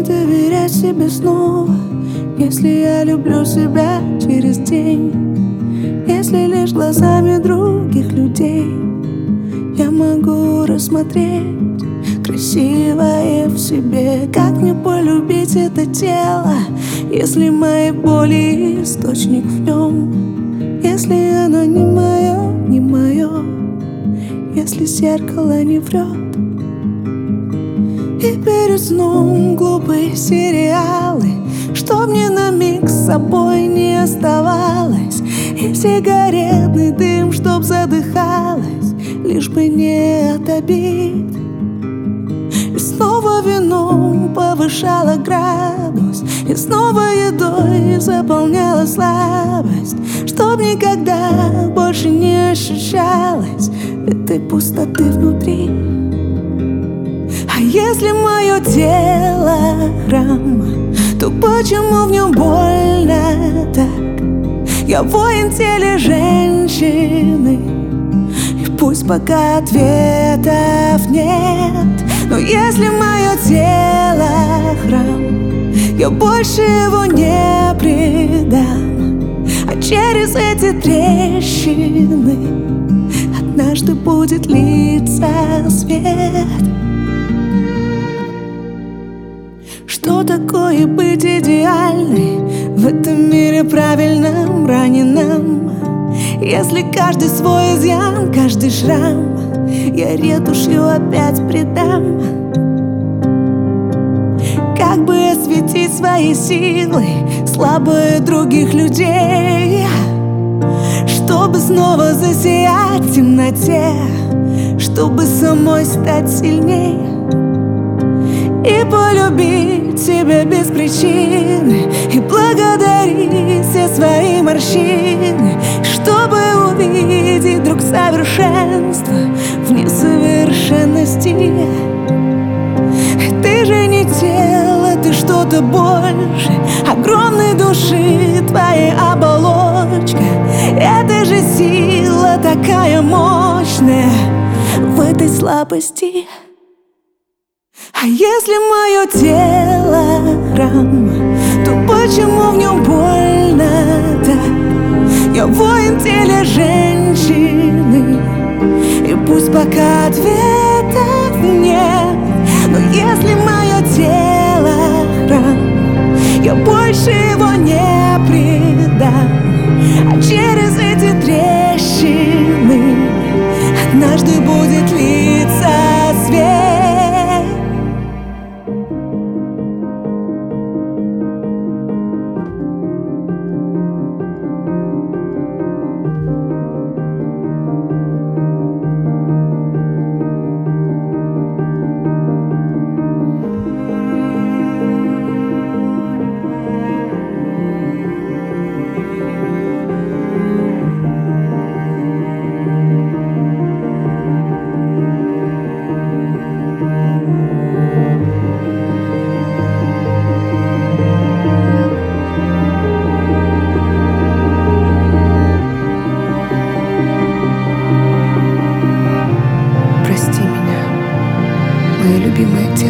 доверять себе снова, если я люблю себя через день? Если лишь глазами других людей я могу рассмотреть красивое в себе? Как мне полюбить это тело, если мои боли источник в нем? Если оно не мое, не мое, если зеркало не врет? И перед сном глупые сериалы, чтоб мне на миг с собой не оставалось, и сигаретный дым, чтоб задыхалась, лишь бы не от обид. И снова вином повышала градус, и снова едой заполняла слабость, чтоб никогда больше не ощущалось этой пустоты внутри. А если мое тело храм, то почему в нем больно так? Я воин в теле женщины, и пусть пока ответов нет. Но если мое тело храм, я больше его не предам. А через эти трещины однажды будет литься свет. Что такое быть идеальной в этом мире правильном, раненом? Если каждый свой изъян, каждый шрам я ретушью опять придам. Как бы осветить свои силы, слабые других людей, чтобы снова засиять в темноте, чтобы самой стать сильней и полюбить себя без причины, и благодарить все свои морщины, чтобы увидеть вдруг совершенство в несовершенности. Ты же не тело, ты что-то больше огромной души, твоя оболочка. Это же сила такая мощная в этой слабости. А если мое тело храм, то почему в нем больно так? Я воин в теле женщины, и пусть пока ответов нет. Но если мое тело храм, я больше его не предам. А через эти трещины однажды будет литься свет. Мое любимое тело,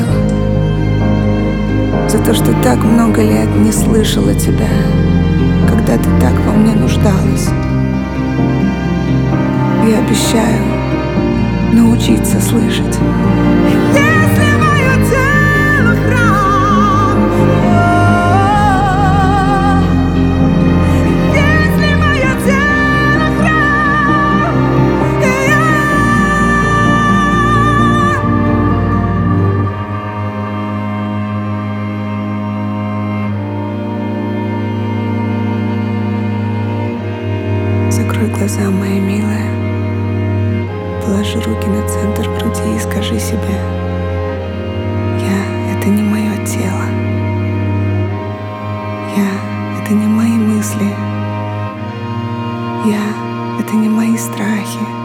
за то, что так много лет не слышала тебя, когда ты так во мне нуждалась. Я обещаю научиться слышать. Если мое тело храм, если мое тело храм, закрой глаза, моя милая, положи руки на центр груди и скажи себе: я — это не мое тело, я — это не мои мысли, я — это не мои страхи,